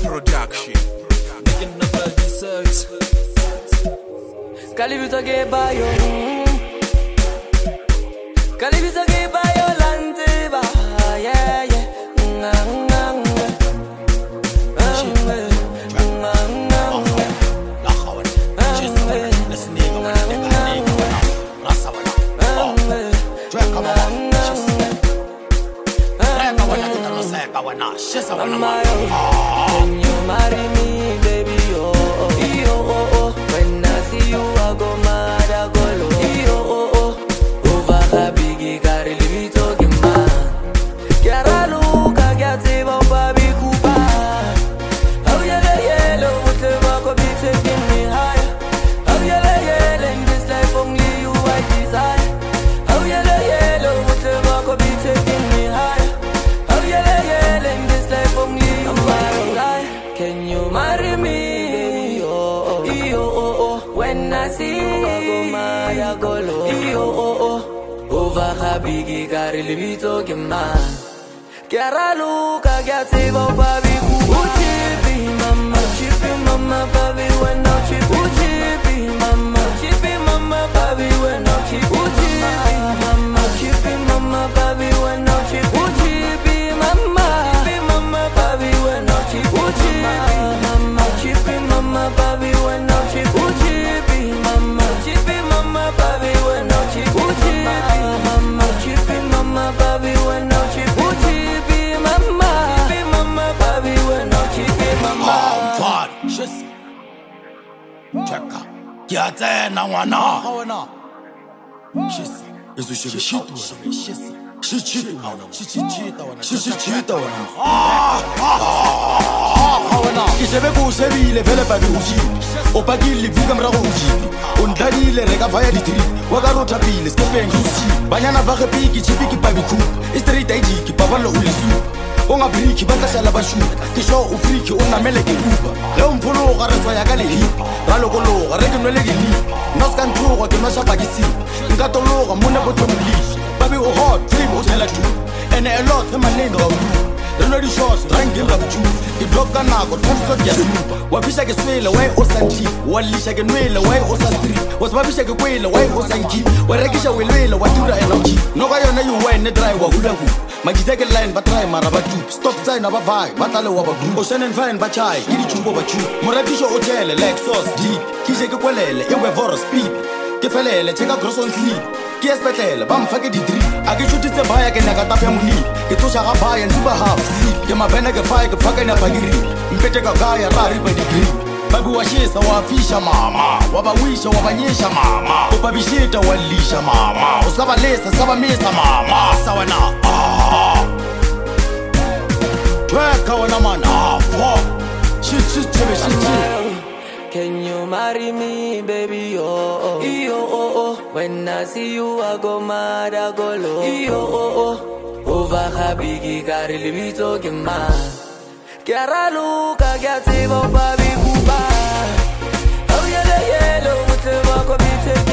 Production. Making up a dessert. Calibita que bayo. Calibita que bayo lante ba. Yeah yeah. Can you marry me, baby? Oh, oh, oh, oh. When I see you, I go mad, I go low. Oh, oh, oh. Over biggie, got a little talking man. Get a look, I get it, but baby, Cuba. Oh, yeah, yellow, with the rock of it taking me higher. Oh, yeah, yellow, in this life only you I desire. Oh, yeah, yellow, with the rock of it taking me higher. Oh, yeah, yellow, in this life only you I desire. Can you marry me? Oh, oh, oh, oh. When I see you, I go mad, I go low. Oh, oh, oh. Over biggie, got a little talking man. Chiara Luca, che attiva un pavi Ucipi mamma, pavi when no chip Ucipi mamma, pavi when no chip Ucipi mamma, pavi when no chip Ucipi mamma, pavi when no chip Ucipi mamma, pavi when no chip Ucipi mamma, pavi when no chip Ucipi mamma, pavi when no chip Cheka, kiatena wana. Shisa, isu shirishitu. Shichita wana. Kisebe kusebile vele baduji. Opagili vuka mrahuji. Undadile rega vaya ditri. Wagarota pile skepe ngusi. Banyana vage piki chipiki pabiku. Istrita ijiki babalo ulisu. Onga briki batashala bashu kisho ufriki unamele ke uba ge umpholo ga re tsaya ka lehi ra lokolo ga re ke nwele ke ni noska nthogo ke masha pakisi nka tologa mona botomli babe o hot dream o tela tu ene a lot my name go the lady shots rank in the chu ke drop kana go transport ya super wa bisha ke swele why o santi wa lisha ke nwele why o sa street was ba bisha ke kwele why o sanki wa rekisha welwele wa tura energy no ga yona you wine drive wa hula hu Magiteke line ba try mara ba tu stop sign aba vibe batale wa ba group ocean and fine ba chai kiri chumbo ba chu moratisho hotel like sauce deep kije ke kwelele e we for speed ke felele cheka cross on sleep ke espetlele ba mfake di drip a ke chutitse baya ke naka tapya muni ke tosha ga baya ntsiba half sleep ke mabena ke fire ke faka na bagiri mpete ka gaya ra ri ba degree babu washisa wafisha mama wabawisha wabanyesha mama ubabishita walisha mama usabalesa sabamisa mama sawana tweka wana mana shit Can you marry me, baby? Oh, oh. When I see you, I go mad, I go low. Oh. Over biggie, got a little talking man. Chiara Luca, che attiva un pavi Cuba. Oh yeah, yellow, with the rock of it.